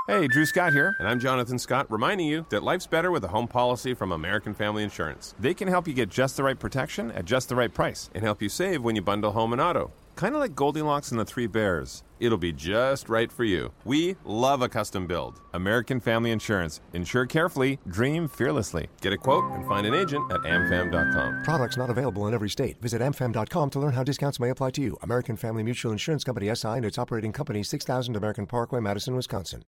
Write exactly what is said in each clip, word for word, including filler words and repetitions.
Hey, Drew Scott here, and I'm Jonathan Scott, reminding you that life's better with a home policy from American Family Insurance. They can help you get just the right protection at just the right price and help you save when you bundle home and auto. Kind of like Goldilocks and the Three Bears. It'll be just right for you. We love a custom build. American Family Insurance. Insure carefully, dream fearlessly. Get a quote and find an agent at am fam dot com. Products not available in every state. Visit am fam dot com to learn how discounts may apply to you. American Family Mutual Insurance Company S I and its operating company, six thousand American Parkway, Madison, Wisconsin.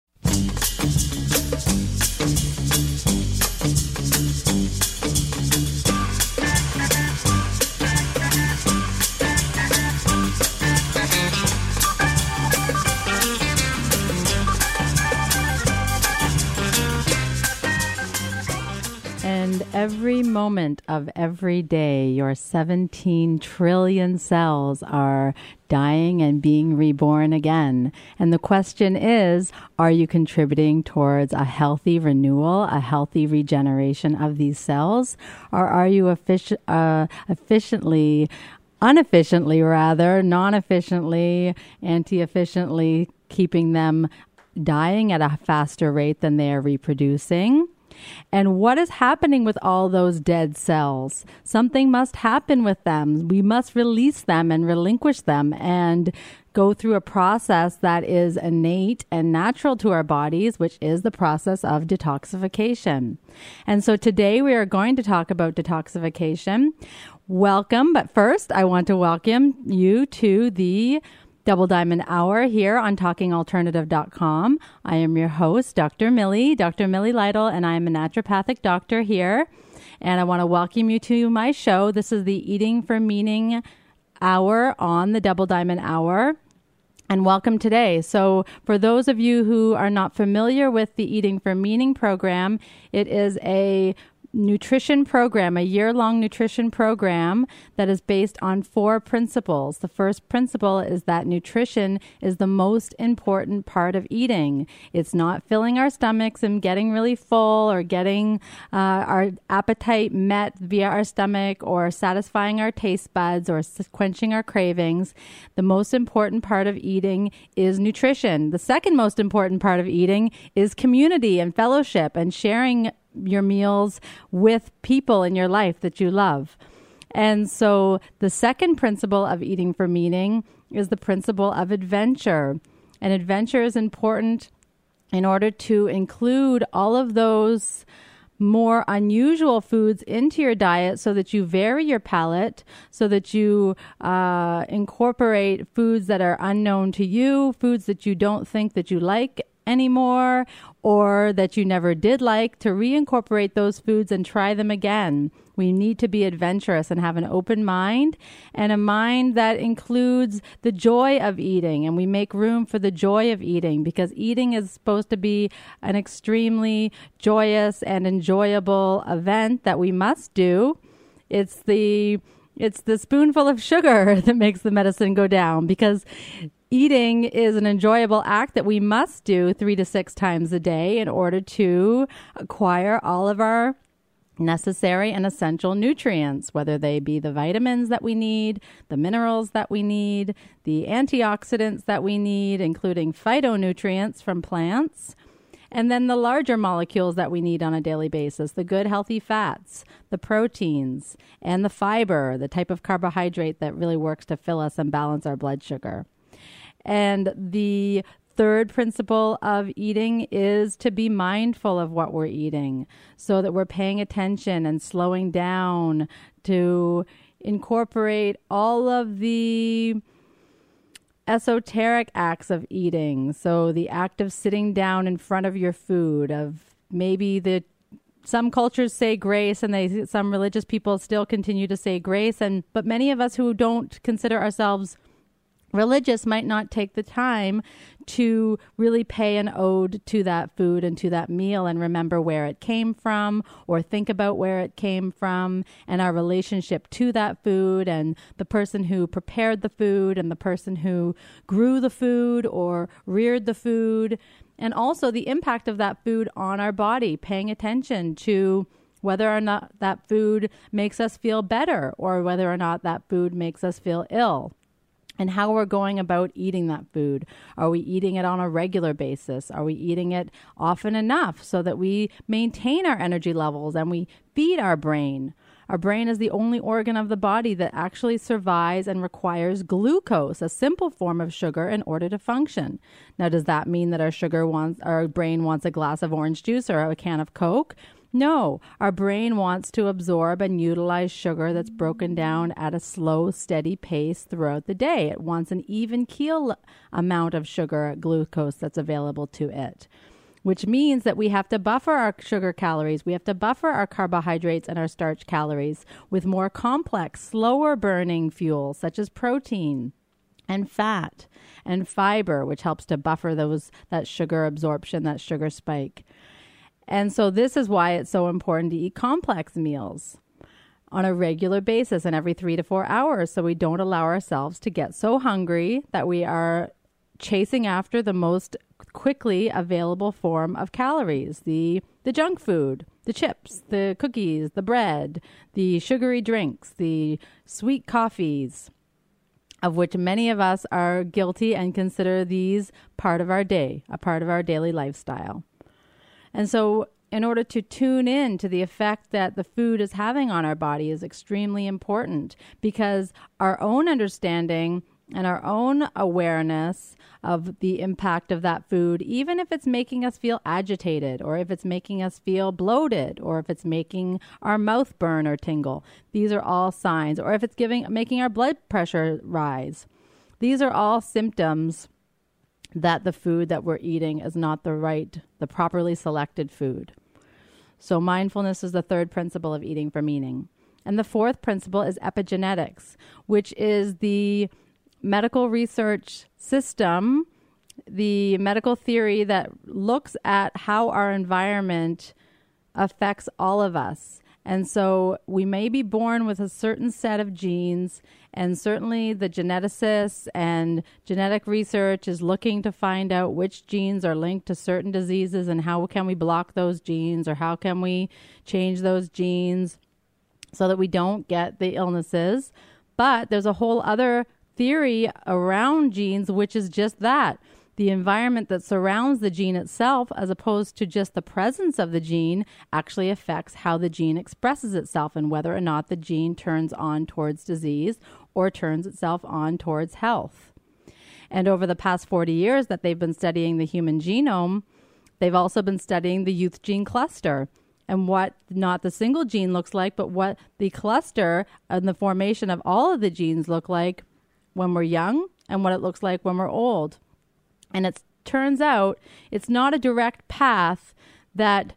And every moment of every day, your seventeen trillion cells are dying and being reborn again. And the question is, are you contributing towards a healthy renewal, a healthy regeneration of these cells? Or are you effic- uh, efficiently, inefficiently rather, non-efficiently, anti-efficiently keeping them dying at a faster rate than they are reproducing? And what is happening with all those dead cells? Something must happen with them. We must release them and relinquish them and go through a process that is innate and natural to our bodies, which is the process of detoxification. And so today we are going to talk about detoxification. Welcome. But first, I want to welcome you to the Double Diamond Hour here on talking alternative dot com. I am your host, Doctor Millie, Doctor Millie Lytle, and I am a naturopathic doctor here. And I want to welcome you to my show. This is the Eating for Meaning Hour on the Double Diamond Hour. And welcome today. So for those of you who are not familiar with the Eating for Meaning program, it is a nutrition program, a year-long nutrition program that is based on four principles. The first principle is that nutrition is the most important part of eating. It's not filling our stomachs and getting really full or getting uh, our appetite met via our stomach or satisfying our taste buds or quenching our cravings. The most important part of eating is nutrition. The second most important part of eating is community and fellowship and sharing your meals with people in your life that you love. And so the second principle of eating for meaning is the principle of adventure. And adventure is important in order to include all of those more unusual foods into your diet so that you vary your palate, so that you uh, incorporate foods that are unknown to you, foods that you don't think that you like anymore or that you never did like, to reincorporate those foods and try them again. We need to be adventurous and have an open mind and a mind that includes the joy of eating. And we make room for the joy of eating because eating is supposed to be an extremely joyous and enjoyable event that we must do. It's the It's the spoonful of sugar that makes the medicine go down, because eating is an enjoyable act that we must do three to six times a day in order to acquire all of our necessary and essential nutrients, whether they be the vitamins that we need, the minerals that we need, the antioxidants that we need, including phytonutrients from plants, and then the larger molecules that we need on a daily basis, the good healthy fats, the proteins, and the fiber, the type of carbohydrate that really works to fill us and balance our blood sugar. And the third principle of eating is to be mindful of what we're eating so that we're paying attention and slowing down to incorporate all of the esoteric acts of eating. So the act of sitting down in front of your food, of maybe the some cultures say grace, and they some religious people still continue to say grace, and but many of us who don't consider ourselves religious might not take the time to really pay an ode to that food and to that meal and remember where it came from or think about where it came from and our relationship to that food and the person who prepared the food and the person who grew the food or reared the food, and also the impact of that food on our body, paying attention to whether or not that food makes us feel better or whether or not that food makes us feel ill. and how we're going about eating that food. Are we eating it on a regular basis? Are we eating it often enough so that we maintain our energy levels and we feed our brain? Our brain is the only organ of the body that actually survives and requires glucose, a simple form of sugar, in order to function. Now, does that mean that our sugar wants, our brain wants a glass of orange juice or a can of Coke? No, our brain wants to absorb and utilize sugar that's broken down at a slow, steady pace throughout the day. It wants an even keel amount of sugar, glucose, that's available to it, which means that we have to buffer our sugar calories. We have to buffer our carbohydrates and our starch calories with more complex, slower burning fuels such as protein and fat and fiber, which helps to buffer those that sugar absorption, that sugar spike. And so this is why it's so important to eat complex meals on a regular basis and every three to four hours, so we don't allow ourselves to get so hungry that we are chasing after the most quickly available form of calories, the the junk food, the chips, the cookies, the bread, the sugary drinks, the sweet coffees, of which many of us are guilty and consider these part of our day, a part of our daily lifestyle. And so in order to tune in to the effect that the food is having on our body is extremely important, because our own understanding and our own awareness of the impact of that food, even if it's making us feel agitated, or if it's making us feel bloated, or if it's making our mouth burn or tingle, these are all signs, or if it's giving making our blood pressure rise. These are all symptoms that the food that we're eating is not the right, the properly selected food. So mindfulness is the third principle of eating for meaning. And the fourth principle is epigenetics, which is the medical research system, the medical theory that looks at how our environment affects all of us. And so we may be born with a certain set of genes, and certainly the geneticists and genetic research is looking to find out which genes are linked to certain diseases and how can we block those genes, or how can we change those genes so that we don't get the illnesses. But there's a whole other theory around genes, which is just that. The environment that surrounds the gene itself, as opposed to just the presence of the gene, actually affects how the gene expresses itself and whether or not the gene turns on towards disease or turns itself on towards health. And over the past forty years that they've been studying the human genome, they've also been studying the youth gene cluster and what not the single gene looks like, but what the cluster and the formation of all of the genes look like when we're young and what it looks like when we're old. And it turns out it's not a direct path that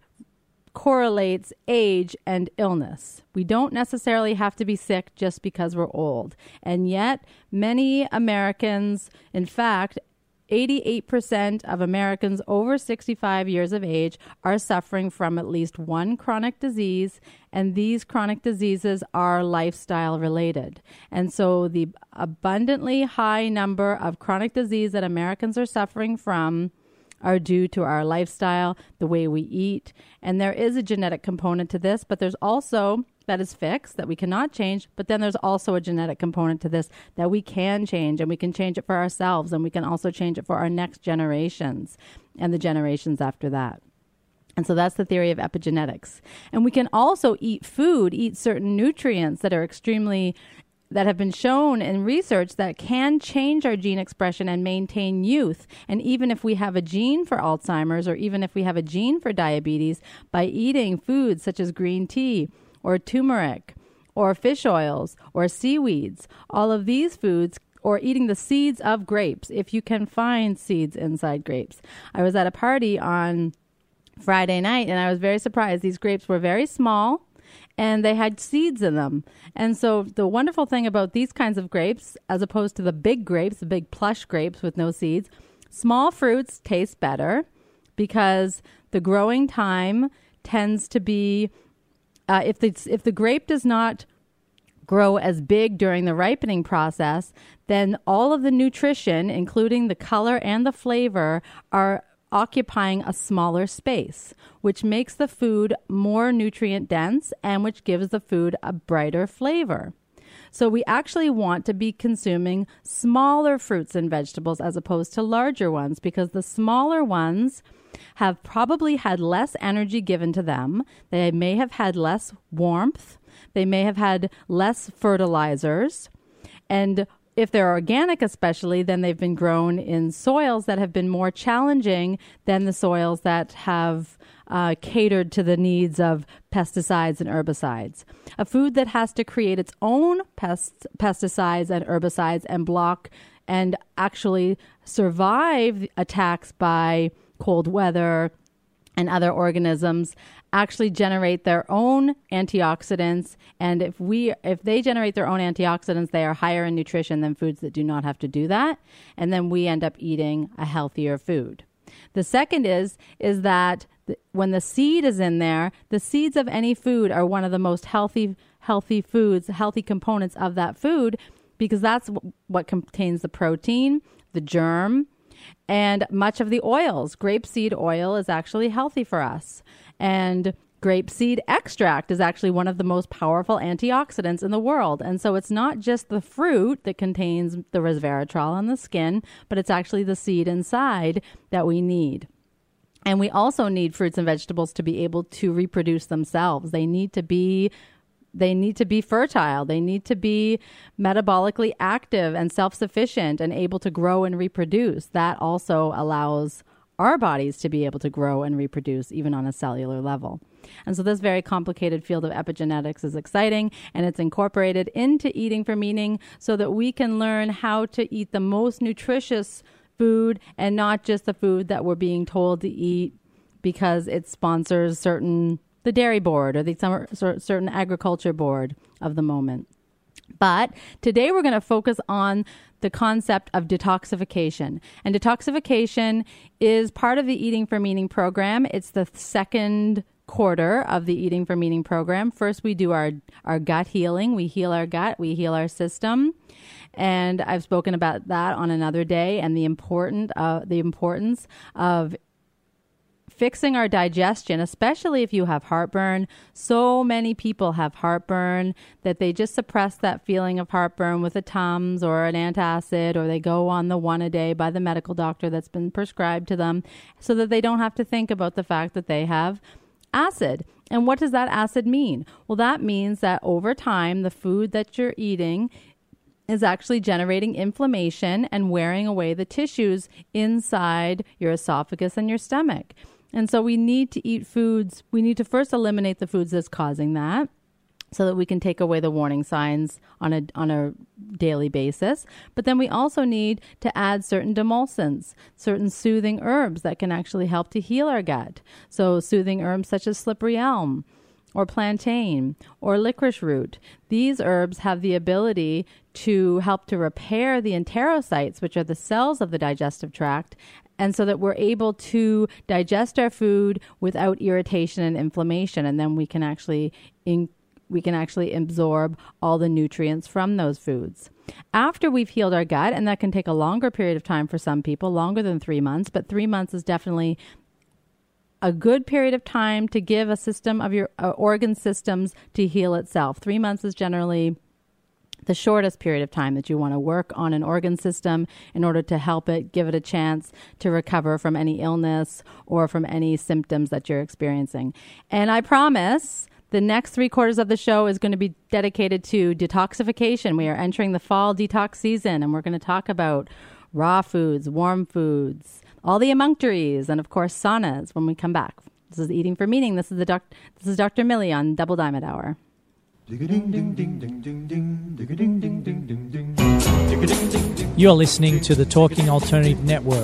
correlates age and illness. We don't necessarily have to be sick just because we're old. And yet many Americans, in fact, eighty-eight percent of Americans over sixty-five years of age are suffering from at least one chronic disease, and these chronic diseases are lifestyle related. And so the abundantly high number of chronic disease that Americans are suffering from are due to our lifestyle, the way we eat. And there is a genetic component to this, but there's also that is fixed, that we cannot change. But then there's also a genetic component to this that we can change, and we can change it for ourselves, and we can also change it for our next generations and the generations after that. And so that's the theory of epigenetics. And we can also eat food, eat certain nutrients that are extremely, that have been shown in research that can change our gene expression and maintain youth. And even if we have a gene for Alzheimer's, or even if we have a gene for diabetes, by eating foods such as green tea or turmeric or fish oils or seaweeds, all of these foods, or eating the seeds of grapes, if you can find seeds inside grapes. I was at a party on Friday night and I was very surprised. These grapes were very small and they had seeds in them. And so the wonderful thing about these kinds of grapes, as opposed to the big grapes, the big plush grapes with no seeds, small fruits taste better because the growing time tends to be, uh, if the, if the grape does not grow as big during the ripening process, then all of the nutrition, including the color and the flavor, are occupying a smaller space, which makes the food more nutrient dense and which gives the food a brighter flavor. So we actually want to be consuming smaller fruits and vegetables as opposed to larger ones, because the smaller ones have probably had less energy given to them. They may have had less warmth. They may have had less fertilizers. And if they're organic especially, then they've been grown in soils that have been more challenging than the soils that have uh, catered to the needs of pesticides and herbicides. A food that has to create its own pest, pesticides and herbicides and block and actually survive attacks by cold weather and other organisms actually generate their own antioxidants. And if we if they generate their own antioxidants, they are higher in nutrition than foods that do not have to do that. And then we end up eating a healthier food. The second is, is that th- when the seed is in there, the seeds of any food are one of the most healthy, healthy foods, healthy components of that food, because that's w- what contains the protein, the germ, and much of the oils. Grapeseed oil is actually healthy for us. And grapeseed extract is actually one of the most powerful antioxidants in the world. And so it's not just the fruit that contains the resveratrol on the skin, but it's actually the seed inside that we need. And we also need fruits and vegetables to be able to reproduce themselves. They need to be They need to be fertile. They need to be metabolically active and self-sufficient and able to grow and reproduce. That also allows our bodies to be able to grow and reproduce even on a cellular level. And so this very complicated field of epigenetics is exciting, and it's incorporated into Eating for Meaning so that we can learn how to eat the most nutritious food and not just the food that we're being told to eat because it sponsors certain the dairy board or the some, certain agriculture board of the moment. But today we're going to focus on the concept of detoxification. And detoxification is part of the Eating for Meaning program. It's the second quarter of the Eating for Meaning program. First, we do our, our gut healing. We heal our gut. We heal our system. And I've spoken about that on another day and the important uh, the importance of fixing our digestion, especially if you have heartburn. So many people have heartburn that they just suppress that feeling of heartburn with a Tums or an antacid, or they go on the one a day by the medical doctor that's been prescribed to them so that they don't have to think about the fact that they have acid. And what does that acid mean? Well, that means that over time, the food that you're eating is actually generating inflammation and wearing away the tissues inside your esophagus and your stomach. And so we need to eat foods. We need to first eliminate the foods that's causing that so that we can take away the warning signs on a on a daily basis. But then we also need to add certain demulcents, certain soothing herbs that can actually help to heal our gut. So soothing herbs such as slippery elm or plantain or licorice root. These herbs have the ability to help to repair the enterocytes, which are the cells of the digestive tract, and so that we're able to digest our food without irritation and inflammation, and then we can actually in, we can actually absorb all the nutrients from those foods. After we've healed our gut, and that can take a longer period of time for some people, longer than three months, but three months is definitely a good period of time to give a system of your uh, organ systems to heal itself. Three months is generally the shortest period of time that you want to work on an organ system in order to help it, give it a chance to recover from any illness or from any symptoms that you're experiencing. And I promise the next three quarters of the show is going to be dedicated to detoxification. We are entering the fall detox season, and we're going to talk about raw foods, warm foods, all the emunctories, and of course saunas when we come back. This is Eating for Meaning. This is the doc- This is Doctor Millie on Double Diamond Hour. You're listening to the Talking Alternative Network.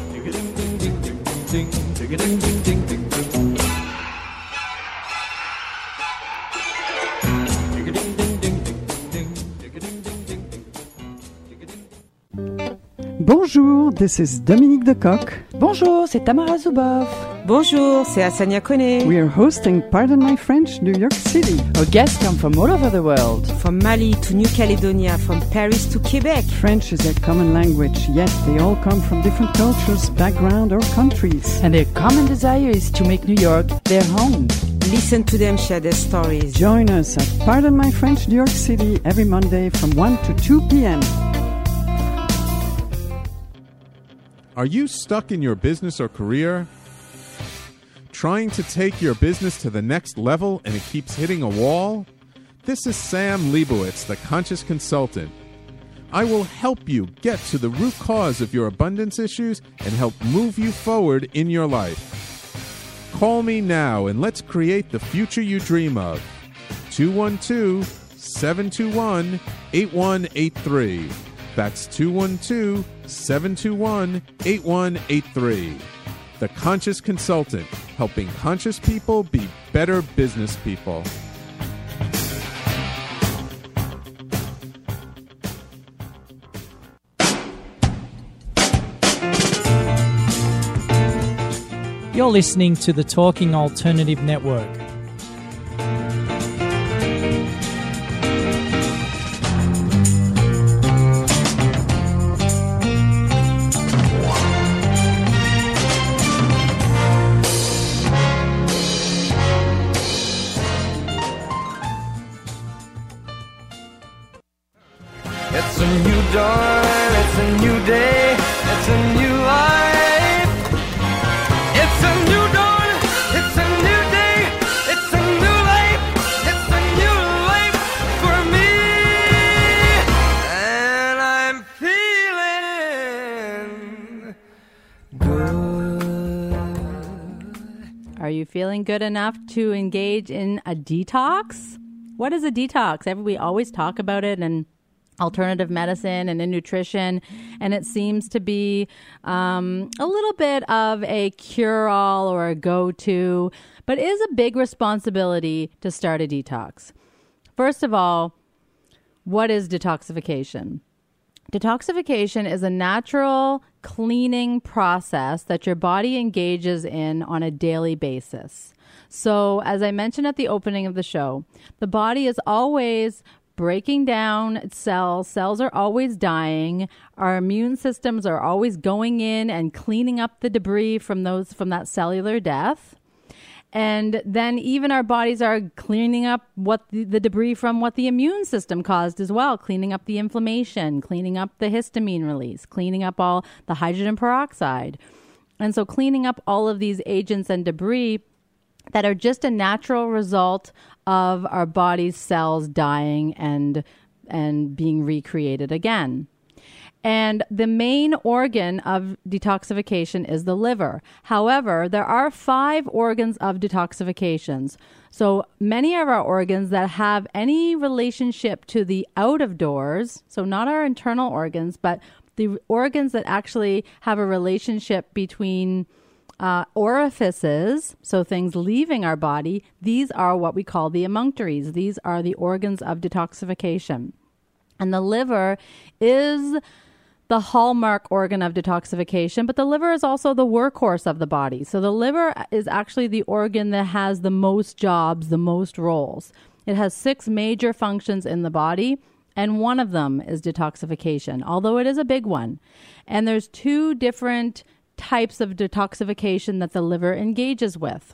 Bonjour, this is Dominique Decoq. Bonjour, c'est Tamara Zuboff. Bonjour, c'est Asania Kone. We are hosting Pardon My French, New York City. Our guests come from all over the world. From Mali to New Caledonia, from Paris to Quebec. French is a common language, yet they all come from different cultures, background, or countries. And their common desire is to make New York their home. Listen to them share their stories. Join us at Pardon My French, New York City, every Monday from one to two p.m. Are you stuck in your business or career? Trying to take your business to the next level and it keeps hitting a wall? This is Sam Leibowitz, the Conscious Consultant. I will help you get to the root cause of your abundance issues and help move you forward in your life. Call me now and let's create the future you dream of. two one two, seven two one, eight one eight three. That's two one two, seven two one, eight one eight three. The Conscious Consultant, helping conscious people be better business people. You're listening to the Talking Alternative Network. It's a new dawn, it's a new day, it's a new life. It's a new dawn, it's a new day, it's a new life, it's a new life for me. And I'm feeling good. Are you feeling good enough to engage in a detox? What is a detox? We always talk about it and alternative medicine and in nutrition, and it seems to be um, a little bit of a cure-all or a go-to, but it is a big responsibility to start a detox. First of all, what is detoxification? Detoxification is a natural cleaning process that your body engages in on a daily basis. So, as I mentioned at the opening of the show, the body is always breaking down cells. Cells are always dying. Our immune systems are always going in and cleaning up the debris from those from that cellular death. And then even our bodies are cleaning up what the, the debris from what the immune system caused as well, cleaning up the inflammation, cleaning up the histamine release, cleaning up all the hydrogen peroxide. And so cleaning up all of these agents and debris that are just a natural result of our body's cells dying and and being recreated again. And the main organ of detoxification is the liver. However, there are five organs of detoxifications. So many of our organs that have any relationship to the out of doors, so not our internal organs, but the organs that actually have a relationship between Uh, orifices, so things leaving our body, these are what we call the emunctories. These are the organs of detoxification. And the liver is the hallmark organ of detoxification, but the liver is also the workhorse of the body. So the liver is actually the organ that has the most jobs, the most roles. It has six major functions in the body, and one of them is detoxification, although it is a big one. And there's two different types of detoxification that the liver engages with.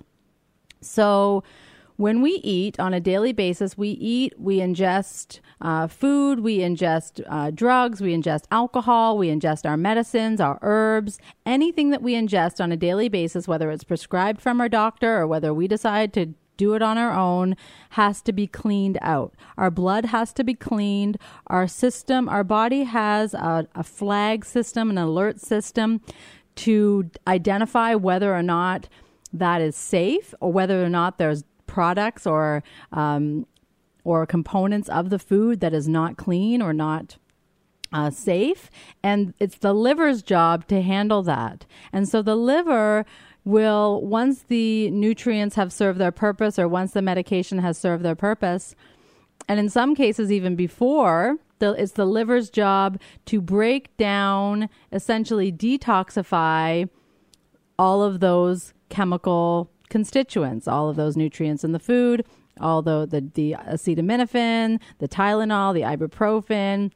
So when we eat on a daily basis, we eat, we ingest uh, food, we ingest uh, drugs, we ingest alcohol, we ingest our medicines, our herbs, anything that we ingest on a daily basis, whether it's prescribed from our doctor or whether we decide to do it on our own, has to be cleaned out. Our blood has to be cleaned. Our system, our body has a, a flag system, an alert system to identify whether or not that is safe or whether or not there's products or um, or components of the food that is not clean or not uh, safe. And it's the liver's job to handle that. And so the liver will, once the nutrients have served their purpose or once the medication has served their purpose, and in some cases even before, The, it's the liver's job to break down, essentially detoxify all of those chemical constituents, all of those nutrients in the food, all the, the, the acetaminophen, the Tylenol, the ibuprofen,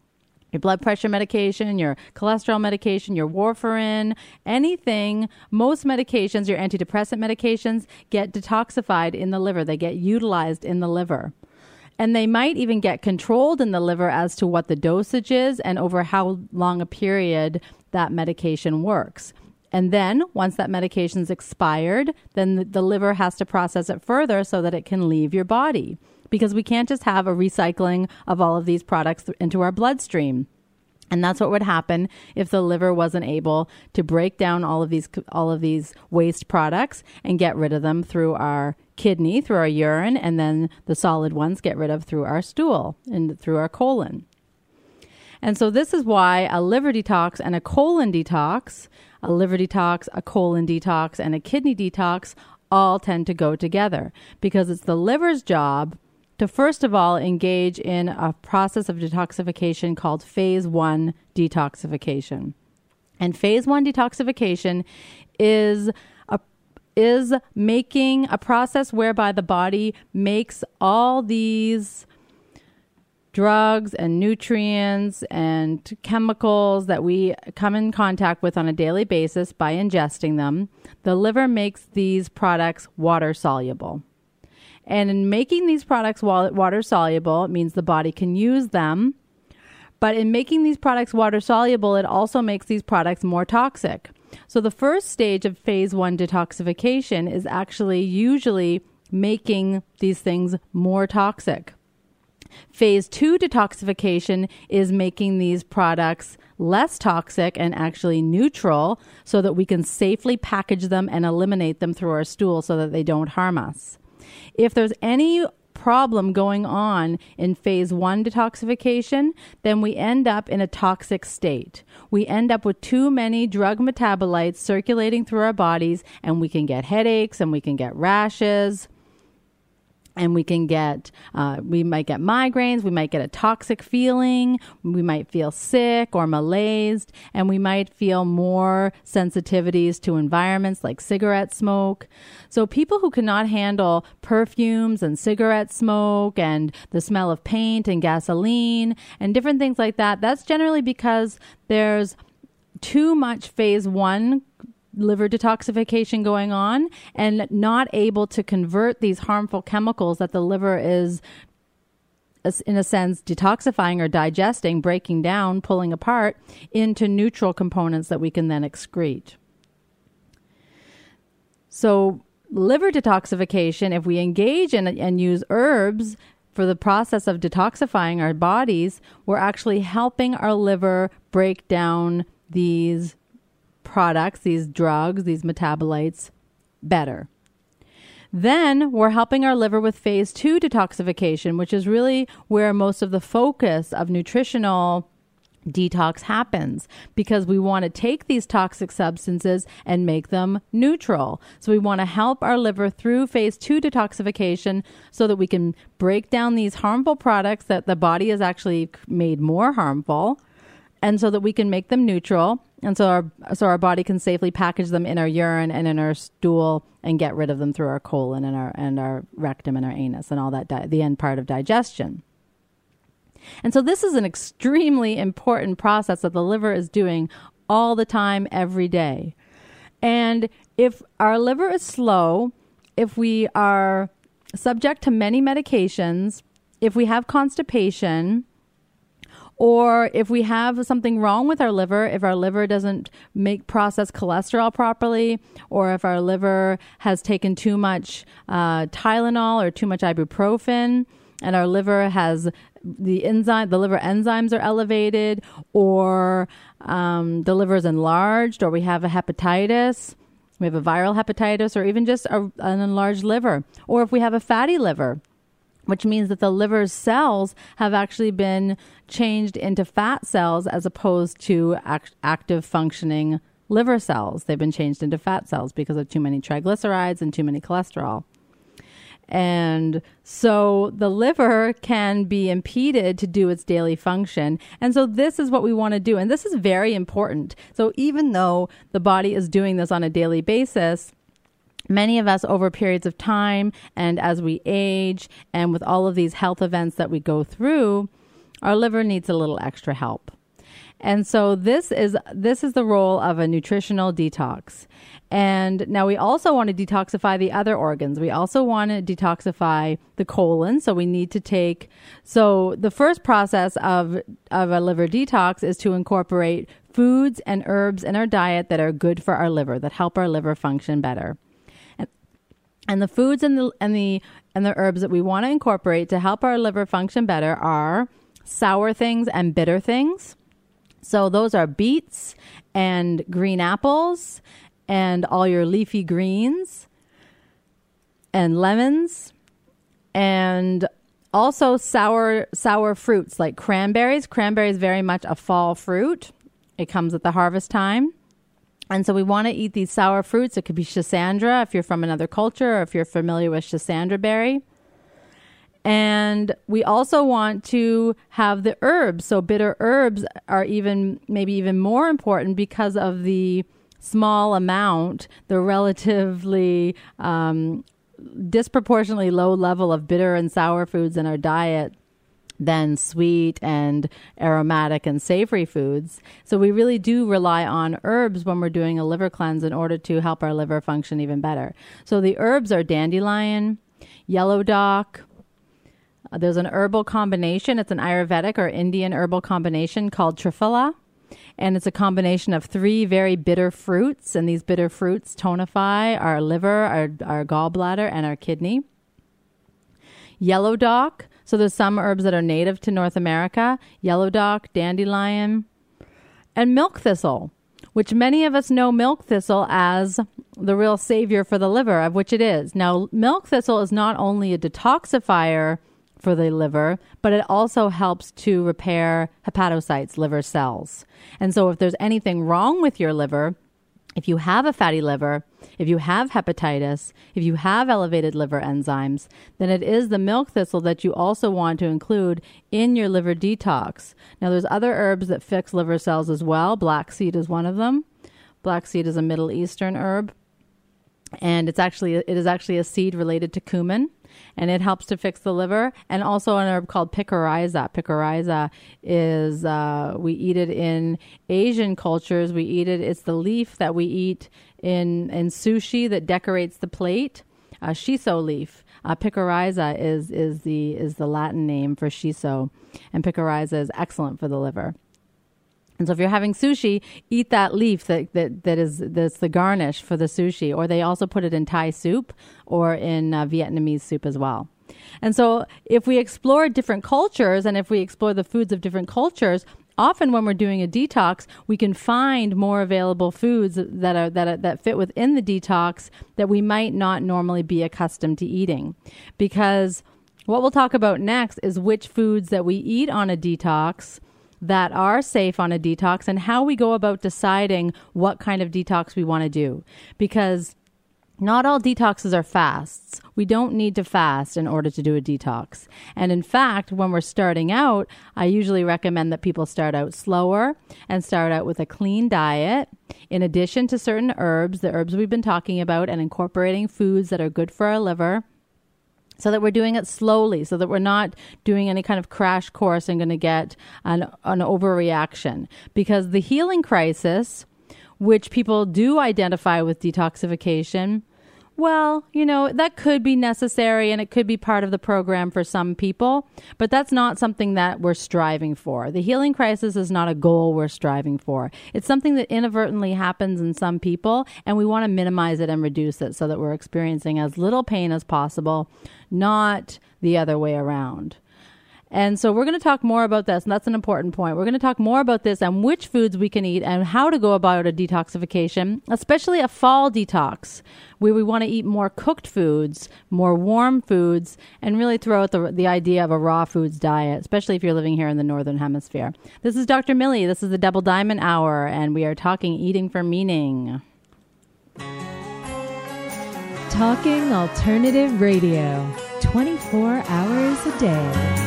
your blood pressure medication, your cholesterol medication, your warfarin, anything, most medications, your antidepressant medications get detoxified in the liver. They get utilized in the liver. And they might even get controlled in the liver as to what the dosage is and over how long a period that medication works. And then once that medication's expired, then the, the liver has to process it further so that it can leave your body. Because we can't just have a recycling of all of these products th- into our bloodstream. And that's what would happen if the liver wasn't able to break down all of these all of these waste products and get rid of them through our kidney, through our urine, and then the solid ones get rid of through our stool and through our colon. And so this is why a liver detox and a colon detox, a liver detox, a colon detox, and a kidney detox all tend to go together, because it's the liver's job to first of all engage in a process of detoxification called phase one detoxification. And phase one detoxification is a is making a process whereby the body makes all these drugs and nutrients and chemicals that we come in contact with on a daily basis by ingesting them. The liver makes these products water soluble. And in making these products water soluble, it means the body can use them. But in making these products water soluble, it also makes these products more toxic. So the first stage of phase one detoxification is actually usually making these things more toxic. Phase two detoxification is making these products less toxic and actually neutral so that we can safely package them and eliminate them through our stool so that they don't harm us. If there's any problem going on in phase one detoxification, then we end up in a toxic state. We end up with too many drug metabolites circulating through our bodies, and we can get headaches and we can get rashes. And we can get, uh, we might get migraines, we might get a toxic feeling, we might feel sick or malaised, and we might feel more sensitivities to environments like cigarette smoke. So people who cannot handle perfumes and cigarette smoke and the smell of paint and gasoline and different things like that, that's generally because there's too much phase one liver detoxification going on and not able to convert these harmful chemicals that the liver is, in a sense, detoxifying or digesting, breaking down, pulling apart into neutral components that we can then excrete. So liver detoxification, if we engage in and use herbs for the process of detoxifying our bodies, we're actually helping our liver break down these products, these drugs, these metabolites better. Then we're helping our liver with phase two detoxification, which is really where most of the focus of nutritional detox happens, because we want to take these toxic substances and make them neutral. So we want to help our liver through phase two detoxification so that we can break down these harmful products that the body has actually made more harmful, and so that we can make them neutral. And so our so our body can safely package them in our urine and in our stool and get rid of them through our colon and our and our rectum and our anus and all that, di- the end part of digestion. And so this is an extremely important process that the liver is doing all the time, every day. And if our liver is slow, if we are subject to many medications, if we have constipation, or if we have something wrong with our liver, if our liver doesn't make process cholesterol properly, or if our liver has taken too much uh, Tylenol or too much ibuprofen, and our liver has the enzyme, the liver enzymes are elevated, or um, the liver is enlarged, or we have a hepatitis, we have a viral hepatitis, or even just a, an enlarged liver, or if we have a fatty liver, which means that the liver's cells have actually been changed into fat cells as opposed to act- active functioning liver cells. They've been changed into fat cells because of too many triglycerides and too many cholesterol. And so the liver can be impeded to do its daily function. And so this is what we want to do. And this is very important. So even though the body is doing this on a daily basis, many of us over periods of time and as we age and with all of these health events that we go through, our liver needs a little extra help. And so this is this is the role of a nutritional detox. And now we also want to detoxify the other organs. We also want to detoxify the colon. So we need to take, so the first process of, of a liver detox is to incorporate foods and herbs in our diet that are good for our liver, that help our liver function better. And, and the foods and the, and the, and the herbs that we want to incorporate to help our liver function better are sour things and bitter things. So those are beets and green apples and all your leafy greens and lemons and also sour sour fruits like cranberries. Cranberry is very much a fall fruit. It comes at the harvest time. And so we want to eat these sour fruits. It could be Schisandra if you're from another culture or if you're familiar with Schisandra berry. And we also want to have the herbs. So bitter herbs are even, maybe even more important because of the small amount, the relatively um, disproportionately low level of bitter and sour foods in our diet than sweet and aromatic and savory foods. So we really do rely on herbs when we're doing a liver cleanse in order to help our liver function even better. So the herbs are dandelion, yellow dock. Uh, there's an herbal combination. It's an Ayurvedic or Indian herbal combination called Triphala. And it's a combination of three very bitter fruits. And these bitter fruits tonify our liver, our, our gallbladder, and our kidney. Yellow dock. So there's some herbs that are native to North America. Yellow dock, dandelion, and milk thistle, which many of us know milk thistle as the real savior for the liver, of which it is. Now, milk thistle is not only a detoxifier for the liver, but it also helps to repair hepatocytes, liver cells. And so if there's anything wrong with your liver, if you have a fatty liver, if you have hepatitis, if you have elevated liver enzymes, then it is the milk thistle that you also want to include in your liver detox. Now, there's other herbs that fix liver cells as well. Black seed is one of them. Black seed is a Middle Eastern herb, and it's actually it is actually a seed related to cumin. And it helps to fix the liver. And also an herb called picorrhiza. Picorrhiza is, uh, we eat it in Asian cultures. We eat it, it's the leaf that we eat in, in sushi that decorates the plate. Uh, shiso leaf. Uh, picorrhiza is, is, the, is the Latin name for shiso. And picorrhiza is excellent for the liver. And so if you're having sushi, eat that leaf that, that, that is that's the garnish for the sushi. Or they also put it in Thai soup or in uh, Vietnamese soup as well. And so if we explore different cultures and if we explore the foods of different cultures, often when we're doing a detox, we can find more available foods that are that are, that fit within the detox that we might not normally be accustomed to eating. Because what we'll talk about next is which foods that we eat on a detox that are safe on a detox and how we go about deciding what kind of detox we want to do. Because not all detoxes are fasts. We don't need to fast in order to do a detox. And in fact, when we're starting out, I usually recommend that people start out slower and start out with a clean diet, in addition to certain herbs, the herbs we've been talking about, and incorporating foods that are good for our liver, so that we're doing it slowly, so that we're not doing any kind of crash course and going to get an, an overreaction. Because the healing crisis, which people do identify with detoxification, well, you know, that could be necessary and it could be part of the program for some people, but that's not something that we're striving for. The healing crisis is not a goal we're striving for. It's something that inadvertently happens in some people, and we want to minimize it and reduce it so that we're experiencing as little pain as possible, not the other way around. And so we're going to talk more about this, and that's an important point. We're going to talk more about this and which foods we can eat and how to go about a detoxification, especially a fall detox, where we want to eat more cooked foods, more warm foods, and really throw out the, the idea of a raw foods diet, especially if you're living here in the Northern Hemisphere. This is Doctor Millie. This is the Double Diamond Hour, and we are talking eating for meaning. Talking Alternative Radio, twenty-four hours a day.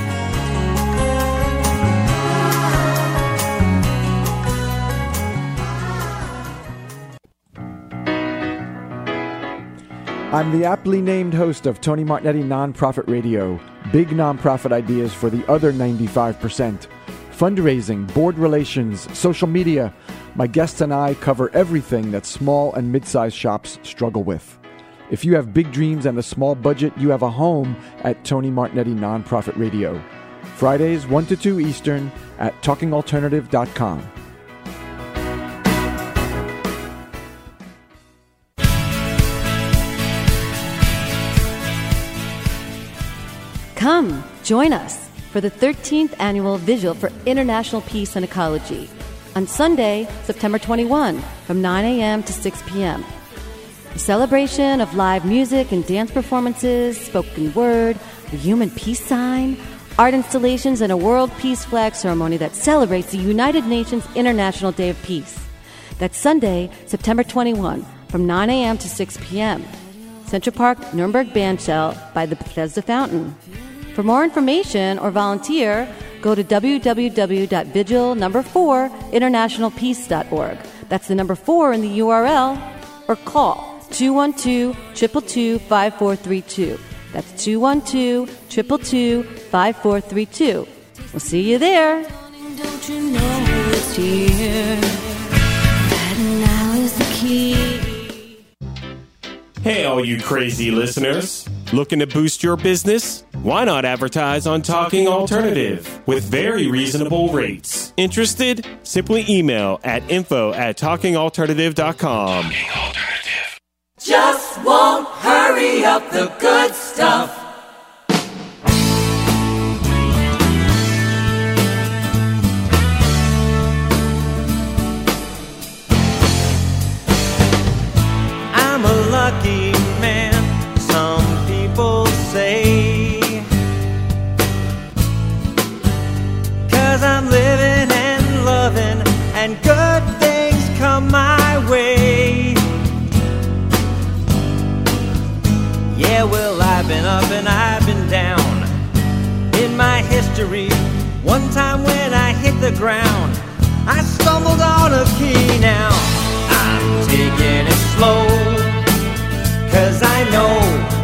I'm the aptly named host of Tony Martignetti Nonprofit Radio, big nonprofit ideas for the other ninety-five percent. fundraising, board relations, social media. My guests and I cover everything that small and mid-sized shops struggle with. If you have big dreams and a small budget, you have a home at Tony Martignetti Nonprofit Radio. Fridays, one to two Eastern at talking alternative dot com. Come, join us for the thirteenth Annual Vigil for International Peace and Ecology on Sunday, September twenty-first from nine a.m. to six p.m. A celebration of live music and dance performances, spoken word, the human peace sign, art installations, and a world peace flag ceremony that celebrates the United Nations International Day of Peace. That's Sunday, September twenty-first from nine a.m. to six p.m. Central Park, Nuremberg Bandshell by the Bethesda Fountain. For more information or volunteer, go to w w w dot vigil number four international peace dot org. That's the number four in the U R L. Or call two one two, two two two, five four three two. That's two one two, two two two, five four three two. We'll see you there. Don't you know it's here? That now is the key. Hey, all you crazy listeners. Looking to boost your business? Why not advertise on Talking Alternative with very reasonable rates? Interested? Simply email at info at talking alternative dot com. Talking Alternative. Just won't hurry up the good stuff. I'm a lucky man, some people say, 'cause I'm living and loving and good things come my way. Yeah, well, I've been up and I've been down in my history. One time when I hit the ground, I stumbled on a key. Now I'm taking it slow, 'cause I know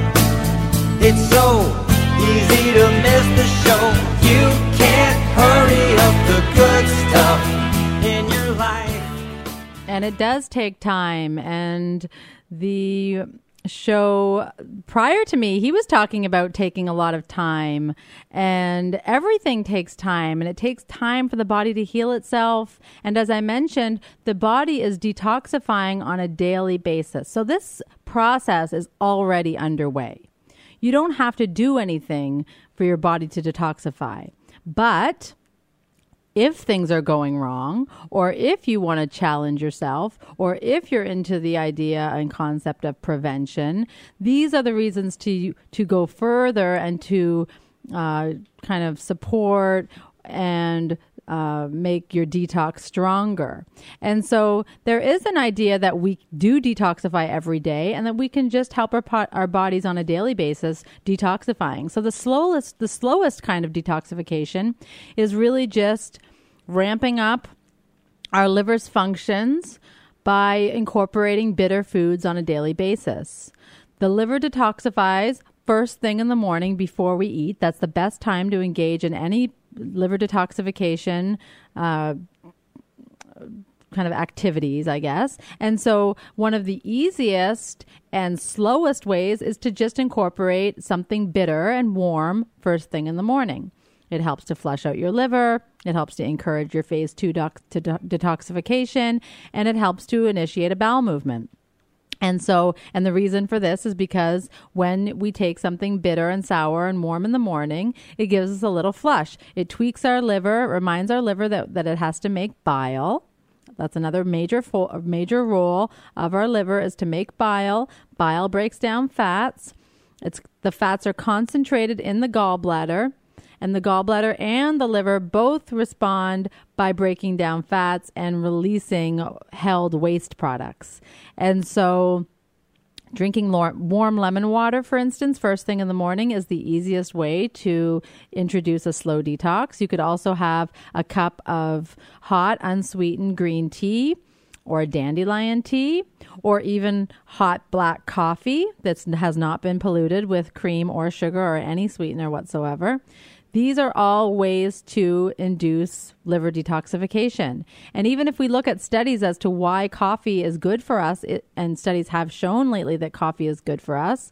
it's so easy to miss the show. You can't hurry up the good stuff in your life. And it does take time. And the show prior to me, he was talking about taking a lot of time, and everything takes time, and it takes time for the body to heal itself. And as I mentioned, the body is detoxifying on a daily basis. So this process is already underway. You don't have to do anything for your body to detoxify. But if things are going wrong, or if you want to challenge yourself, or if you're into the idea and concept of prevention, these are the reasons to to go further and to uh, kind of support and uh, make your detox stronger. And so there is an idea that we do detoxify every day, and that we can just help our po- our bodies on a daily basis detoxifying. So the slowest, the slowest kind of detoxification is really just ramping up our liver's functions by incorporating bitter foods on a daily basis. The liver detoxifies first thing in the morning before we eat. That's the best time to engage in any liver detoxification uh, kind of activities, I guess. And so one of the easiest and slowest ways is to just incorporate something bitter and warm first thing in the morning. It helps to flush out your liver. It helps to encourage your phase two doc- to de- detoxification, and it helps to initiate a bowel movement. And so, and the reason for this is because when we take something bitter and sour and warm in the morning, it gives us a little flush. It tweaks our liver, it reminds our liver that, that it has to make bile. That's another major fo- major role of our liver, is to make bile. Bile breaks down fats. It's the fats are concentrated in the gallbladder. And the gallbladder and the liver both respond by breaking down fats and releasing held waste products. And so drinking warm lemon water, for instance, first thing in the morning is the easiest way to introduce a slow detox. You could also have a cup of hot, unsweetened green tea, or dandelion tea, or even hot black coffee that has not been polluted with cream or sugar or any sweetener whatsoever. These are all ways to induce liver detoxification. And even if we look at studies as to why coffee is good for us, it, and studies have shown lately that coffee is good for us,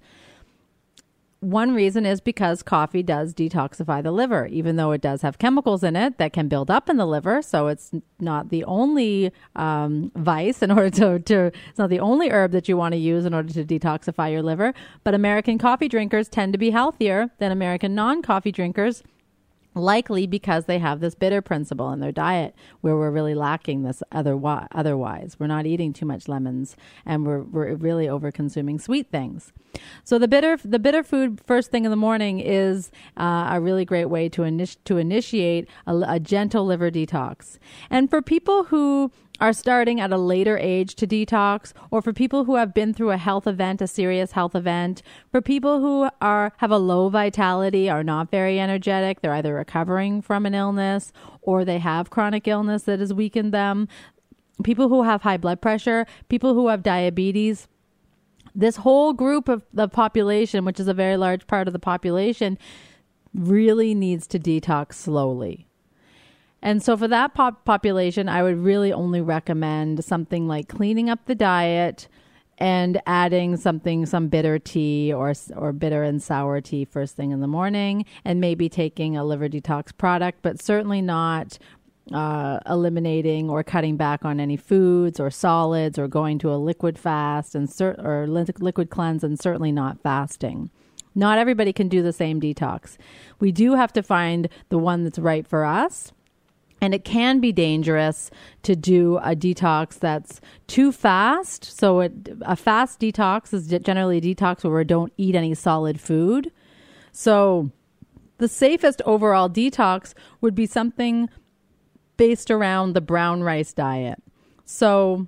one reason is because coffee does detoxify the liver, even though it does have chemicals in it that can build up in the liver. So it's not the only um, vice in order to, to, it's not the only herb that you want to use in order to detoxify your liver. But American coffee drinkers tend to be healthier than American non-coffee drinkers, likely because they have this bitter principle in their diet where we're really lacking this otherwise. otherwise. We're not eating too much lemons, and we're we're really over consuming sweet things. So the bitter the bitter food first thing in the morning is uh, a really great way to, init- to initiate a, a gentle liver detox. And for people who are starting at a later age to detox, or for people who have been through a health event, a serious health event, for people who are have a low vitality, are not very energetic, they're either recovering from an illness or they have chronic illness that has weakened them, people who have high blood pressure, people who have diabetes, this whole group of the population, which is a very large part of the population, really needs to detox slowly. And so for that pop- population, I would really only recommend something like cleaning up the diet and adding something, some bitter tea or or bitter and sour tea first thing in the morning, and maybe taking a liver detox product, but certainly not uh, eliminating or cutting back on any foods or solids, or going to a liquid fast and cer- or li- liquid cleanse, and certainly not fasting. Not everybody can do the same detox. We do have to find the one that's right for us. And it can be dangerous to do a detox that's too fast. So it, a fast detox is generally a detox where we don't eat any solid food. So the safest overall detox would be something based around the brown rice diet. So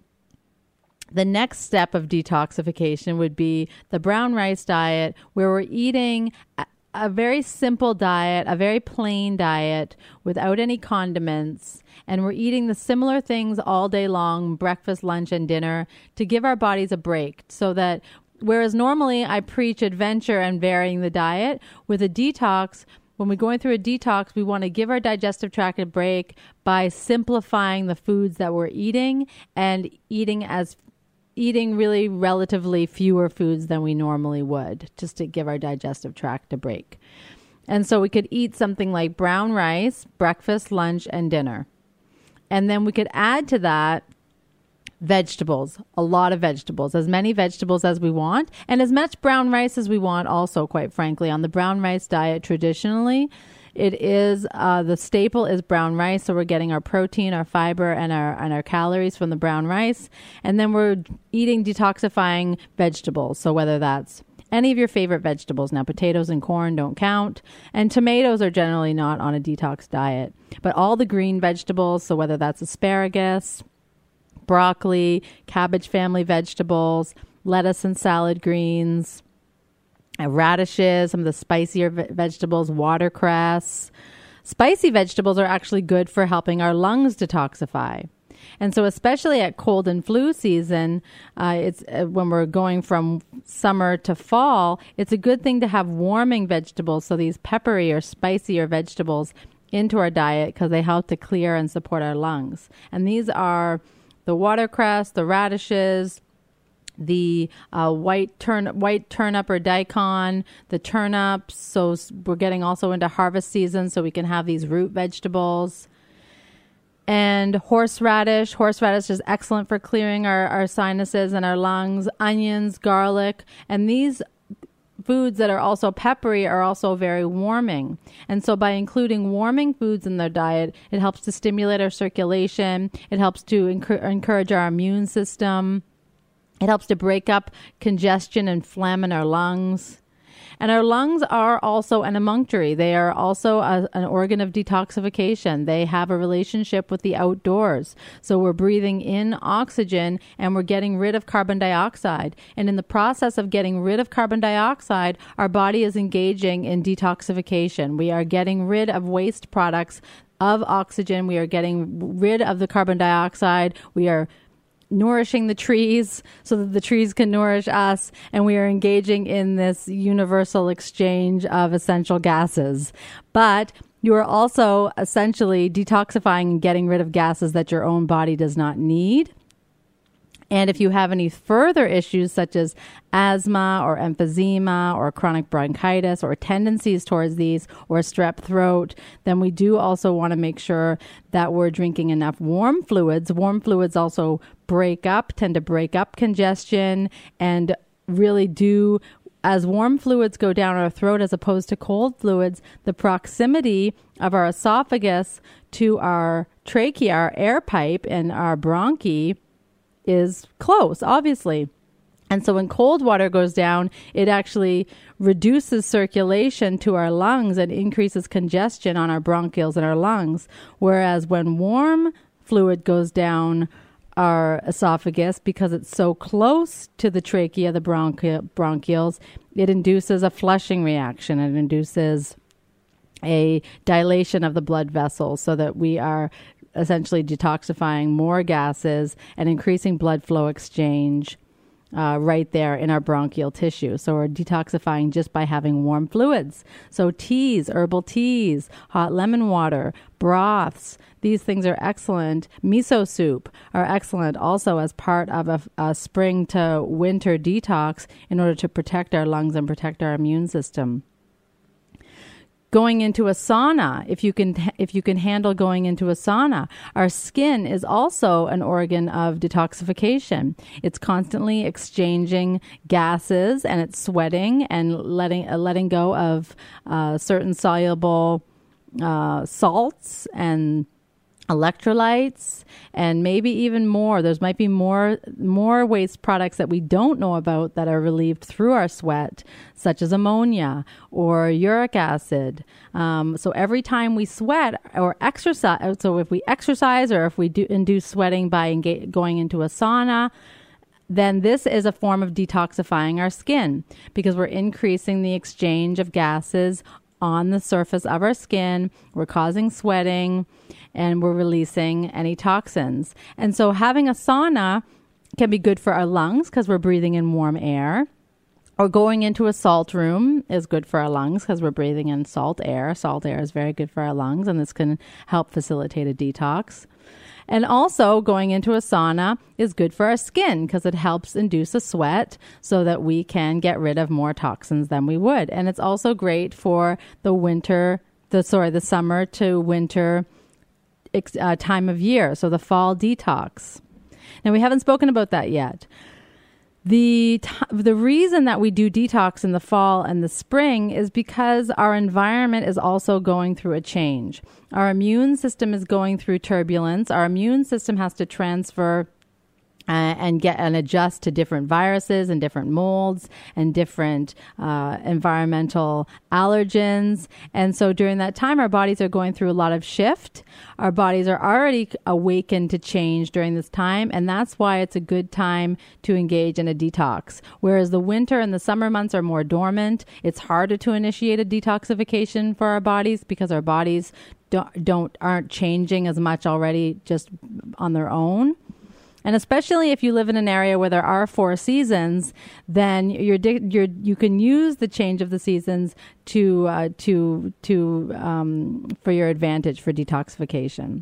the next step of detoxification would be the brown rice diet, where we're eating a, a very simple diet, a very plain diet without any condiments. And we're eating the similar things all day long, breakfast, lunch, and dinner, to give our bodies a break. So that whereas normally I preach adventure and varying the diet, with a detox, when we're going through a detox, we want to give our digestive tract a break by simplifying the foods that we're eating and eating as eating really relatively fewer foods than we normally would, just to give our digestive tract a break. And so we could eat something like brown rice, breakfast, lunch, and dinner. And then we could add to that vegetables, a lot of vegetables, as many vegetables as we want, and as much brown rice as we want also, quite frankly. On the brown rice diet, traditionally, it is, uh, the staple is brown rice. So we're getting our protein, our fiber, and our and our calories from the brown rice. And then we're eating detoxifying vegetables. So whether that's any of your favorite vegetables. Now, potatoes and corn don't count. And tomatoes are generally not on a detox diet. But all the green vegetables, so whether that's asparagus, broccoli, cabbage family vegetables, lettuce and salad greens, radishes, some of the spicier ve- vegetables, watercress. Spicy vegetables are actually good for helping our lungs detoxify. And so especially at cold and flu season, uh, it's uh, when we're going from summer to fall, it's a good thing to have warming vegetables, so these peppery or spicier vegetables, into our diet, because they help to clear and support our lungs. And these are the watercress, the radishes, the uh, white turn white turnip or daikon, the turnips. So we're getting also into harvest season, so we can have these root vegetables. And horseradish. Horseradish is excellent for clearing our, our sinuses and our lungs. Onions, garlic, and these foods that are also peppery are also very warming. And so by including warming foods in their diet, it helps to stimulate our circulation. It helps to enc- encourage our immune system. It helps to break up congestion and phlegm in our lungs. And our lungs are also an emunctory. They are also a, an organ of detoxification. They have a relationship with the outdoors. So we're breathing in oxygen and we're getting rid of carbon dioxide. And in the process of getting rid of carbon dioxide, our body is engaging in detoxification. We are getting rid of waste products of oxygen. We are getting rid of the carbon dioxide. We are nourishing the trees so that the trees can nourish us, and we are engaging in this universal exchange of essential gases. But you are also essentially detoxifying and getting rid of gases that your own body does not need. And if you have any further issues such as asthma or emphysema or chronic bronchitis or tendencies towards these or strep throat, then we do also want to make sure that we're drinking enough warm fluids. Warm fluids also break up, tend to break up congestion and really do, as warm fluids go down our throat as opposed to cold fluids, the proximity of our esophagus to our trachea, our air pipe, and our bronchi is close, obviously. And so when cold water goes down, it actually reduces circulation to our lungs and increases congestion on our bronchioles and our lungs. Whereas when warm fluid goes down our esophagus, because it's so close to the trachea, the bronchi- bronchioles, it induces a flushing reaction. It induces a dilation of the blood vessels so that we are essentially detoxifying more gases and increasing blood flow exchange uh, right there in our bronchial tissue. So we're detoxifying just by having warm fluids. So teas, herbal teas, hot lemon water, broths, these things are excellent. Miso soup are excellent also as part of a, a spring to winter detox in order to protect our lungs and protect our immune system. Going into a sauna, if you can if you can handle going into a sauna. Our skin is also an organ of detoxification. It's constantly exchanging gases, and it's sweating and letting uh, letting go of uh, certain soluble uh, salts and electrolytes, and maybe even more. There's might be more more waste products that we don't know about that are relieved through our sweat, such as ammonia or uric acid. Um, so every time we sweat or exercise, so if we exercise or if we do induce sweating by enga- going into a sauna, then this is a form of detoxifying our skin because we're increasing the exchange of gases on the surface of our skin. We're causing sweating and we're releasing any toxins. And so having a sauna can be good for our lungs because we're breathing in warm air. Or going into a salt room is good for our lungs because we're breathing in salt air. Salt air is very good for our lungs, and this can help facilitate a detox. And also going into a sauna is good for our skin because it helps induce a sweat so that we can get rid of more toxins than we would. And it's also great for the winter, the sorry, the summer to winter uh, time of year. So the fall detox. Now we haven't spoken about that yet. The t- the reason that we do detox in the fall and the spring is because our environment is also going through a change. Our immune system is going through turbulence. Our immune system has to transfer uh, and get and adjust to different viruses and different molds and different uh, environmental allergens. And so during that time, our bodies are going through a lot of shift. Our bodies are already awakened to change during this time, and that's why it's a good time to engage in a detox. Whereas the winter and the summer months are more dormant, it's harder to initiate a detoxification for our bodies because our bodies don't, don't aren't changing as much already just on their own. And especially if you live in an area where there are four seasons, then you're, you're you can use the change of the seasons to uh, to to um, for your advantage for detoxification.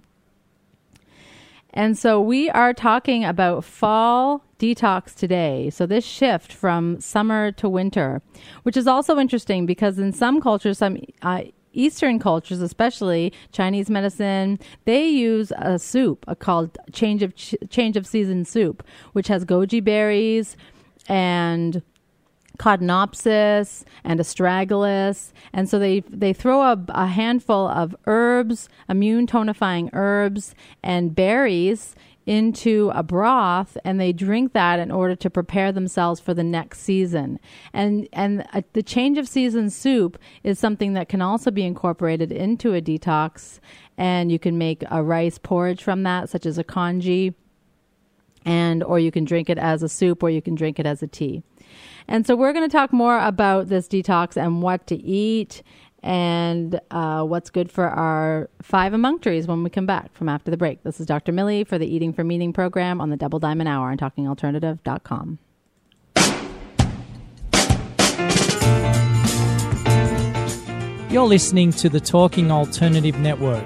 And so we are talking about fall detox today. So this shift from summer to winter, which is also interesting because in some cultures, some uh, Eastern cultures, especially Chinese medicine, they use a soup a called change of ch- change of season soup, which has goji berries and Codonopsis and astragalus. And so they they throw a, a handful of herbs, immune tonifying herbs and berries into a broth, and they drink that in order to prepare themselves for the next season. And and uh, the change of season soup is something that can also be incorporated into a detox, and you can make a rice porridge from that, such as a congee, and or you can drink it as a soup, or you can drink it as a tea. And so we're going to talk more about this detox and what to eat and uh, what's good for our five among trees when we come back from after the break. This is Doctor Millie for the Eating for Meaning program on the Double Diamond Hour on talking alternative dot com. You're listening to the Talking Alternative Network.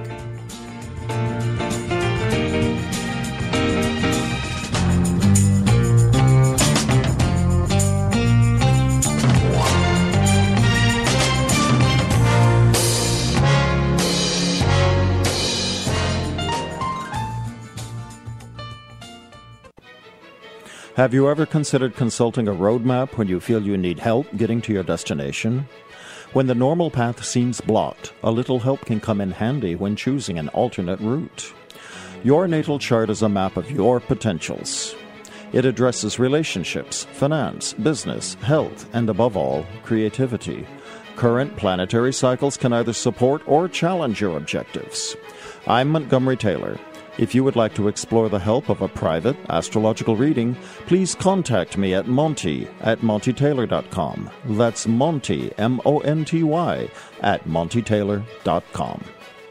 Have you ever considered consulting a roadmap when you feel you need help getting to your destination? When the normal path seems blocked, a little help can come in handy when choosing an alternate route. Your natal chart is a map of your potentials. It addresses relationships, finance, business, health, and above all, creativity. Current planetary cycles can either support or challenge your objectives. I'm Montgomery Taylor. If you would like to explore the help of a private astrological reading, please contact me at Monty at Monty Taylor dot com. That's Monty, M O N T Y, at Monty Taylor dot com.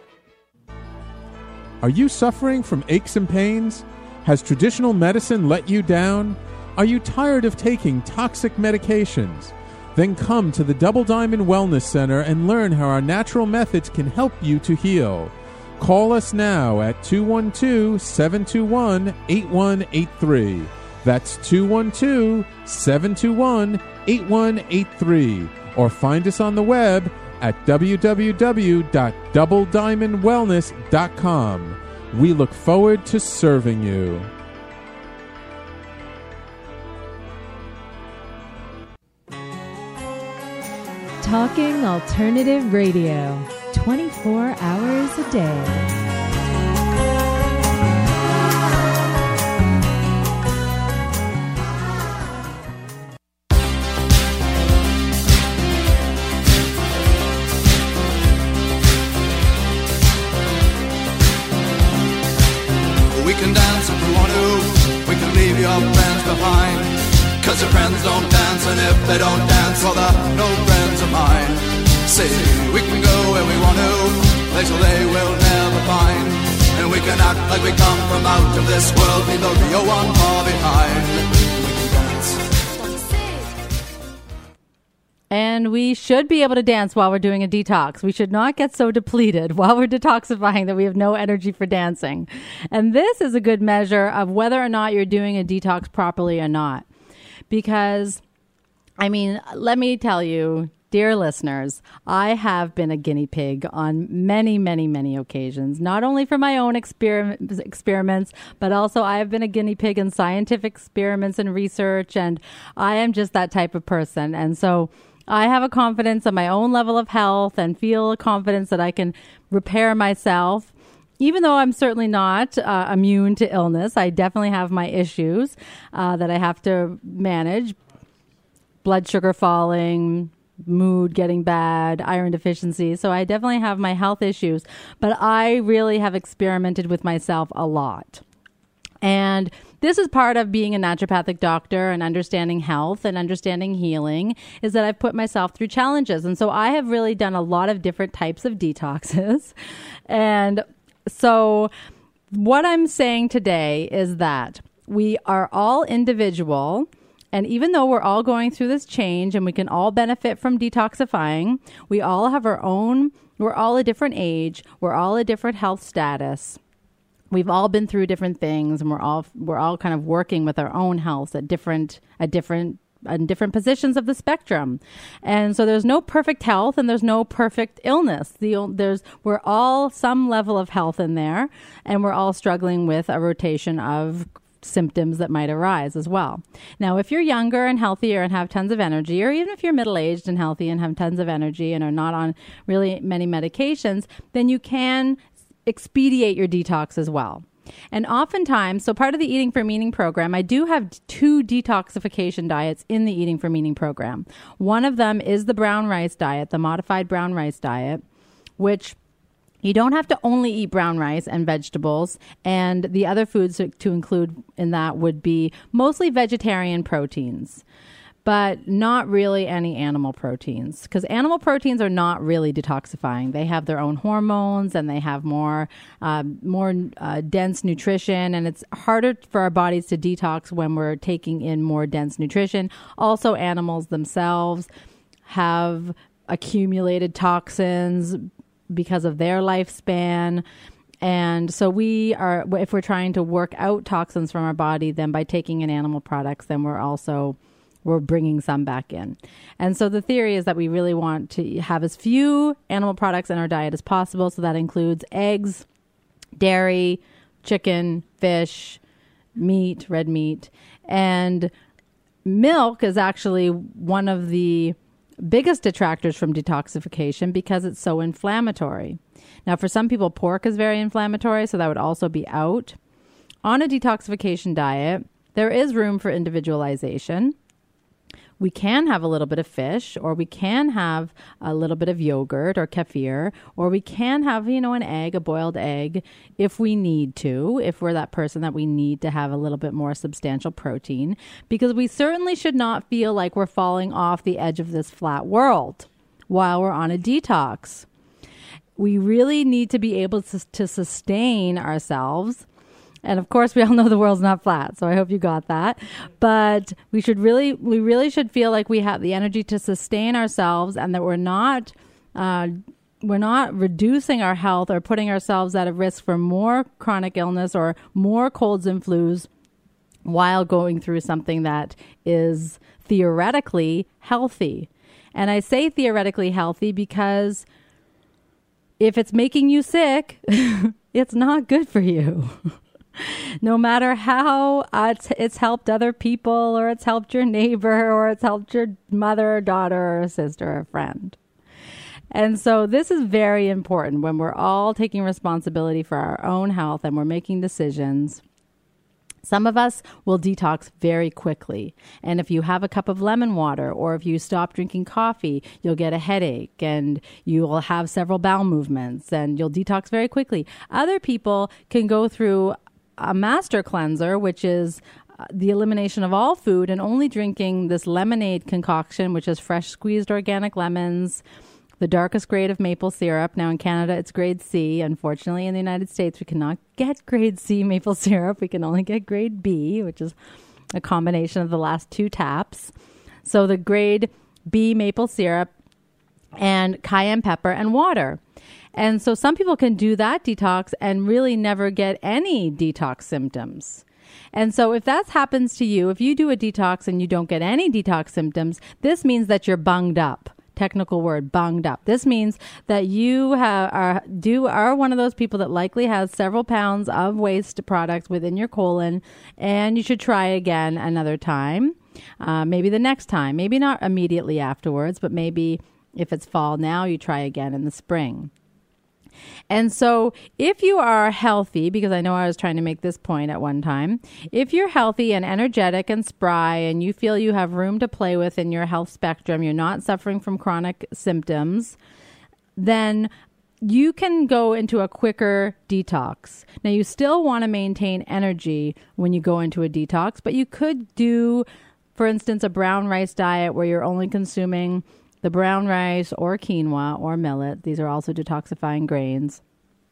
Are you suffering from aches and pains? Has traditional medicine let you down? Are you tired of taking toxic medications? Then come to the Double Diamond Wellness Center and learn how our natural methods can help you to heal. Call us now at two one two, seven two one, eight one eight three. That's two one two, seven two one, eight one eight three. Or find us on the web at w w w dot double diamond wellness dot com. We look forward to serving you. Talking Alternative Radio, twenty-four hours a day. We can dance if we want to, we can leave your friends behind, 'cause your friends don't dance, and if they don't dance, well they're no friends of mine. See, we can go where we want to, places they will never find, and we can act like we come from out of this world, leave the real one far behind. We can dance. And we should be able to dance while we're doing a detox. We should not get so depleted while we're detoxifying that we have no energy for dancing. And this is a good measure of whether or not you're doing a detox properly or not. Because, I mean, let me tell you, dear listeners, I have been a guinea pig on many, many, many occasions, not only for my own exper- experiments, but also I have been a guinea pig in scientific experiments and research, and I am just that type of person. And so I have a confidence in my own level of health and feel a confidence that I can repair myself. Even though I'm certainly not uh, immune to illness, I definitely have my issues uh, that I have to manage. Blood sugar falling, mood getting bad, iron deficiency. So I definitely have my health issues, but I really have experimented with myself a lot. And this is part of being a naturopathic doctor and understanding health and understanding healing, is that I've put myself through challenges. And so I have really done a lot of different types of detoxes. And so what I'm saying today is that we are all individual. And even though we're all going through this change and we can all benefit from detoxifying, we all have our own, we're all a different age, we're all a different health status. We've all been through different things, and we're all we're all kind of working with our own health at different at different at different positions of the spectrum. And so there's no perfect health and there's no perfect illness. The there's we're all some level of health in there, and we're all struggling with a rotation of symptoms that might arise as well. Now, if you're younger and healthier and have tons of energy, or even if you're middle-aged and healthy and have tons of energy and are not on really many medications, then you can expedite your detox as well. And oftentimes, so part of the Eating for Meaning program, I do have two detoxification diets in the Eating for Meaning program. One of them is the brown rice diet, the modified brown rice diet, which you don't have to only eat brown rice and vegetables, and the other foods to include in that would be mostly vegetarian proteins. but not really any animal proteins, because animal proteins are not really detoxifying. They have their own hormones and they have more um, more uh, dense nutrition, and it's harder for our bodies to detox when we're taking in more dense nutrition. Also, animals themselves have accumulated toxins because of their lifespan. And so we are, if we're trying to work out toxins from our body, then by taking in animal products, then we're also we're bringing some back in. And so the theory is that we really want to have as few animal products in our diet as possible. So that includes eggs, dairy, chicken, fish, meat, red meat. And milk is actually one of the biggest detractors from detoxification because it's so inflammatory. Now, for some people, pork is very inflammatory, so that would also be out. On a detoxification diet, there is room for individualization. We can have a little bit of fish, or we can have a little bit of yogurt or kefir, or we can have, you know, an egg, a boiled egg, if we need to, if we're that person that we need to have a little bit more substantial protein, because we certainly should not feel like we're falling off the edge of this flat world while we're on a detox. We really need to be able to, to sustain ourselves. And of course, we all know the world's not flat, so I hope you got that. But we should really, we really should feel like we have the energy to sustain ourselves, and that we're not, uh, we're not reducing our health or putting ourselves at a risk for more chronic illness or more colds and flus while going through something that is theoretically healthy. And I say theoretically healthy because if it's making you sick, it's not good for you. No matter how uh, it's, it's helped other people, or it's helped your neighbor, or it's helped your mother or daughter or sister or friend. And so this is very important when we're all taking responsibility for our own health and we're making decisions. Some of us will detox very quickly. And if you have a cup of lemon water, or if you stop drinking coffee, you'll get a headache and you will have several bowel movements and you'll detox very quickly. Other people can go through a master cleanser, which is uh, the elimination of all food and only drinking this lemonade concoction, which is fresh squeezed organic lemons, the darkest grade of maple syrup. Now in Canada, it's grade C. Unfortunately, in the United States, we cannot get grade C maple syrup. We can only get grade B, which is a combination of the last two taps. So the grade B maple syrup and cayenne pepper and water. And so some people can do that detox and really never get any detox symptoms. And so if that happens to you, if you do a detox and you don't get any detox symptoms, this means that you're bunged up. Technical word, bunged up. This means that you have, are do are one of those people that likely has several pounds of waste products within your colon, and you should try again another time. Uh, maybe the next time, maybe not immediately afterwards, but maybe if it's fall now, you try again in the spring. And so if you are healthy, because I know I was trying to make this point at one time, if you're healthy and energetic and spry and you feel you have room to play with in your health spectrum, you're not suffering from chronic symptoms, then you can go into a quicker detox. Now, you still want to maintain energy when you go into a detox, but you could do, for instance, a brown rice diet where you're only consuming the brown rice or quinoa or millet. These are also detoxifying grains.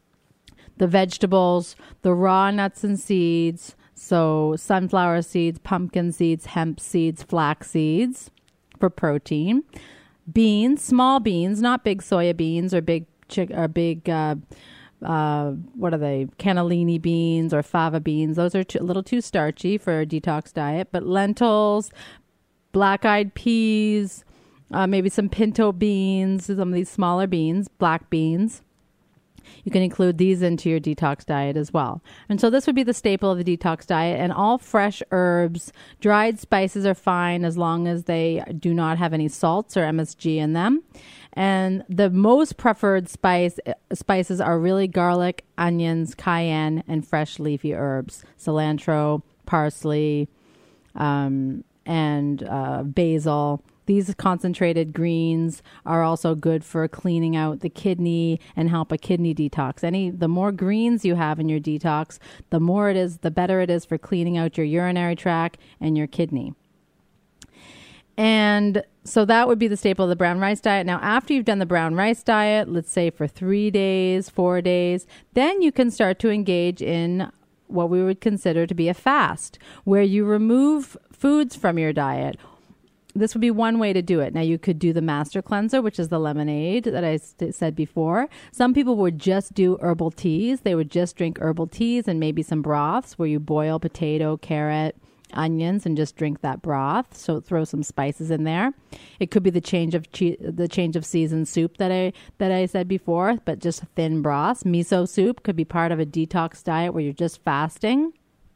The vegetables, the raw nuts and seeds, so sunflower seeds, pumpkin seeds, hemp seeds, flax seeds for protein. Beans, small beans, not big soya beans or big chick or big uh, uh, what are they? Cannellini beans or fava beans. Those are too, a little too starchy for a detox diet. But lentils, black-eyed peas, Uh, maybe some pinto beans, some of these smaller beans, black beans. You can include these into your detox diet as well. And so this would be the staple of the detox diet. And all fresh herbs, dried spices are fine as long as they do not have any salts or M S G in them. And the most preferred spice spices are really garlic, onions, cayenne, and fresh leafy herbs. Cilantro, parsley, um, and uh, basil. These concentrated greens are also good for cleaning out the kidney and help a kidney detox. Any the more greens you have in your detox, the more it is, the better it is for cleaning out your urinary tract and your kidney. And so that would be the staple of the brown rice diet. Now, after you've done the brown rice diet, let's say for three days, four days, then you can start to engage in what we would consider to be a fast, where you remove foods from your diet. This would be one way to do it. Now, you could do the master cleanser, which is the lemonade that I st- said before. Some people would just do herbal teas. They would just drink herbal teas and maybe some broths where you boil potato, carrot, onions, and just drink that broth. So throw some spices in there. It could be the change of che- the change of season soup that I that I said before, but just thin broths. Miso soup could be part of a detox diet where you're just fasting.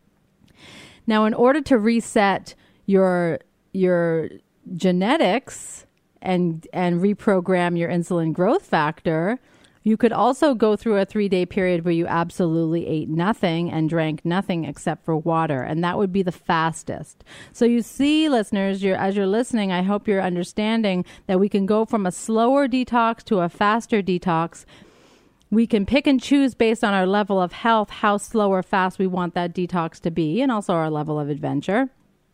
Now, in order to reset your your genetics and and reprogram your insulin growth factor, you could also go through a three-day period where you absolutely ate nothing and drank nothing except for water, and that would be the fastest. So you see, listeners, you're, as you're listening, I hope you're understanding that we can go from a slower detox to a faster detox. We can pick and choose based on our level of health how slow or fast we want that detox to be, and also our level of adventure.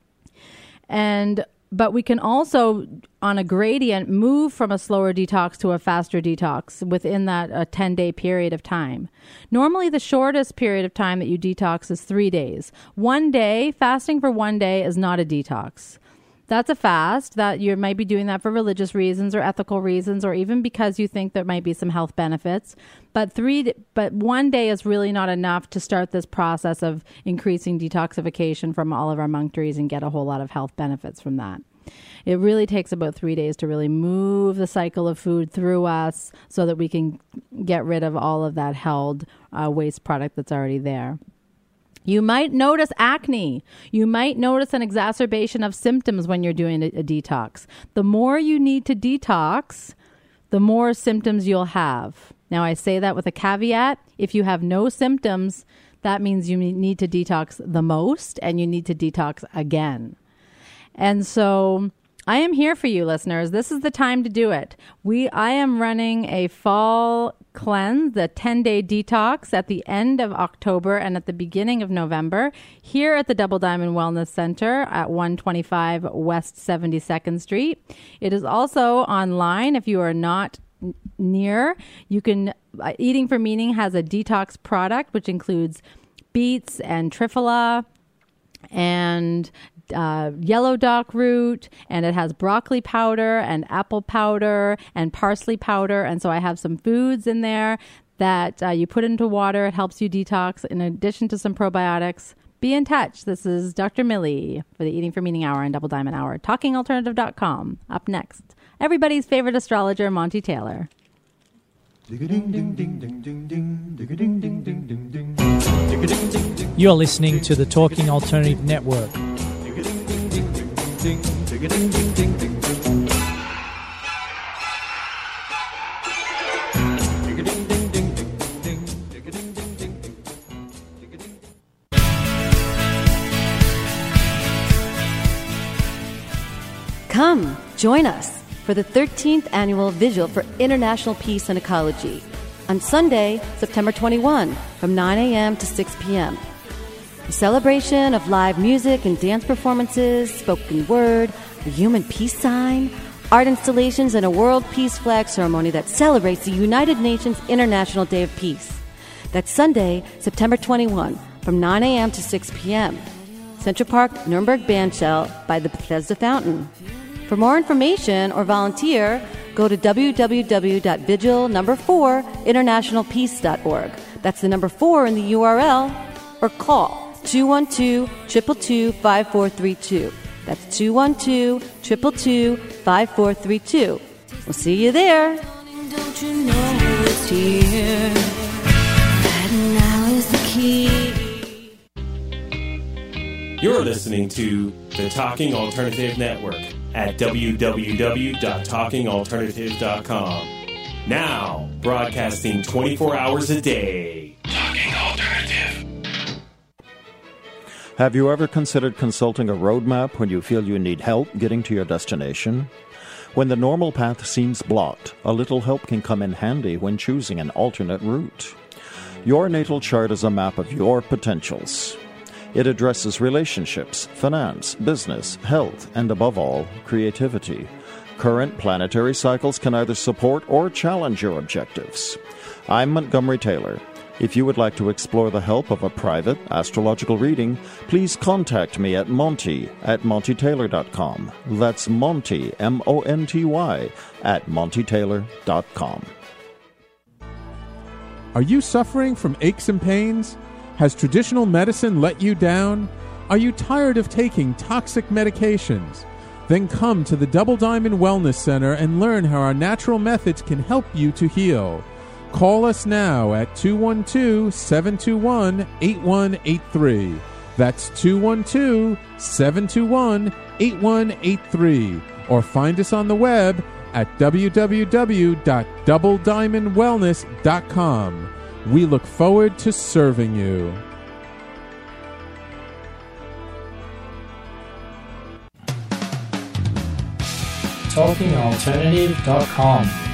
And But we can also, on a gradient, move from a slower detox to a faster detox within that a ten-day period of time. Normally, the shortest period of time that you detox is three days. One day, fasting for one day is not a detox. That's a fast that you might be doing that for religious reasons or ethical reasons, or even because you think there might be some health benefits. But three, but one day is really not enough to start this process of increasing detoxification from all of our monk trees and get a whole lot of health benefits from that. It really takes about three days to really move the cycle of food through us so that we can get rid of all of that held uh, waste product that's already there. You might notice acne. You might notice an exacerbation of symptoms when you're doing a, a detox. The more you need to detox, the more symptoms you'll have. Now, I say that with a caveat. If you have no symptoms, that means you need to detox the most, and you need to detox again. And so I am here for you, listeners. This is the time to do it. We, I am running a fall cleanse, the ten-day detox at the end of October and at the beginning of November here at the Double Diamond Wellness Center at one twenty-five West seventy-second Street. It is also online if you are not n- near. You can, uh, Eating for Meaning has a detox product which includes beets and triphala and Uh, yellow dock root, and it has broccoli powder and apple powder and parsley powder. And so I have some foods in there that uh, you put into water. It helps you detox in addition to some probiotics. Be in touch. This is Doctor Millie for the Eating for Meaning Hour and Double Diamond Hour. talking alternative dot com. Up next, everybody's favorite astrologer, Monty Taylor. You're listening to the Talking Alternative Network. Come, join us for the thirteenth Annual Vigil for International Peace and Ecology on Sunday, September twenty-first from nine a.m. to six p.m. A celebration of live music and dance performances, spoken word, a human peace sign, art installations, and a world peace flag ceremony that celebrates the United Nations International Day of Peace. That's Sunday, September twenty-first from nine a.m. to six p.m. Central Park, Nuremberg Bandshell by the Bethesda Fountain. For more information or volunteer, go to w w w dot vigil number four international peace dot org. That's the number four in the U R L, or call two one two, two two two, five four three two. That's two one two, two two two, five four three two. We'll see you there. Don't you know it's here? That now is the key. You're listening to the Talking Alternative Network at w w w dot talking alternative dot com. Now, broadcasting twenty-four hours a day. Talking Alternative. Have you ever considered consulting a roadmap when you feel you need help getting to your destination? When the normal path seems blocked, a little help can come in handy when choosing an alternate route. Your natal chart is a map of your potentials. It addresses relationships, finance, business, health, and above all, creativity. Current planetary cycles can either support or challenge your objectives. I'm Montgomery Taylor. If you would like to explore the help of a private astrological reading, please contact me at Monty at monty taylor dot com. That's Monty, M O N T Y, at monty taylor dot com. Are you suffering from aches and pains? Has traditional medicine let you down? Are you tired of taking toxic medications? Then come to the Double Diamond Wellness Center and learn how our natural methods can help you to heal. Call us now at two one two, seven two one, eight one eight three. That's two one two, seven two one, eight one eight three. Or find us on the web at w w w dot double diamond wellness dot com. We look forward to serving you. talking alternative dot com